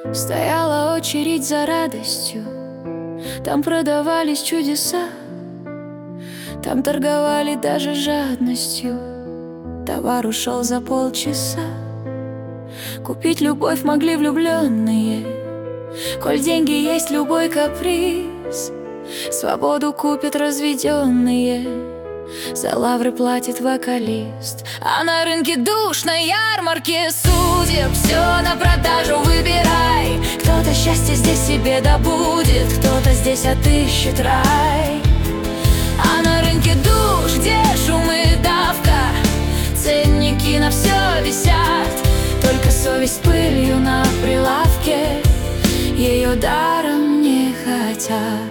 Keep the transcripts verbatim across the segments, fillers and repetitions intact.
Стояла очередь за радостью, там продавались чудеса, там торговали даже жадностью. Товар ушел за полчаса. Купить любовь могли влюбленные, коль деньги есть любой каприз. Свободу купят разведенные, за лавры платит вокалист. А на рынке душ, на ярмарке судеб все на продажу выбирай. Кто-то счастье здесь себе добудет, кто-то здесь отыщет рай. А на рынке душ, где шум и давка, ценники на все висят, только совесть пылью на прилавке, ее даром не хотят.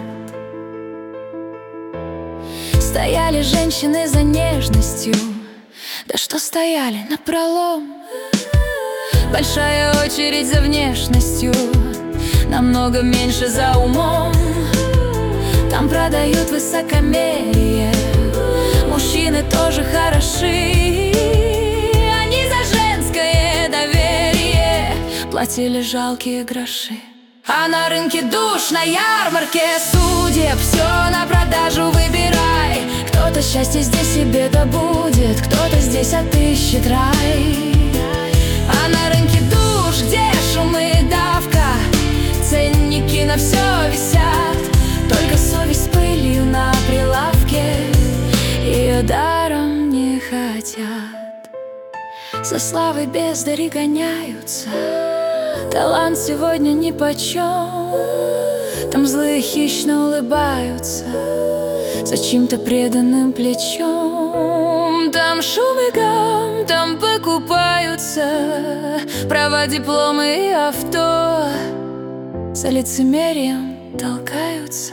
Стояли женщины за нежностью, да что стояли напролом. Большая очередь за внешностью, намного меньше за умом. Там продают высокомерие, мужчины тоже хороши. Они за женское доверие платили жалкие гроши. А на рынке душ, на ярмарке судеб все на продажу выбирай. Кто-то счастье здесь себе добудет, кто-то здесь отыщет рай. А на рынке душ, где шум и давка, ценники на все висят, только совесть пылью на прилавке, ее даром не хотят. За славой бездари гоняются, талант сегодня нипочем. Там злые хищно улыбаются за чьим-то преданным плечом. Там шум и гам, там покупаются права, дипломы и авто, за лицемерием толкаются,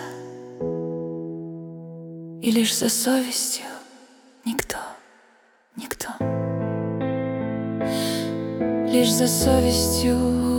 и лишь за совестью никто, никто. Лишь за совестью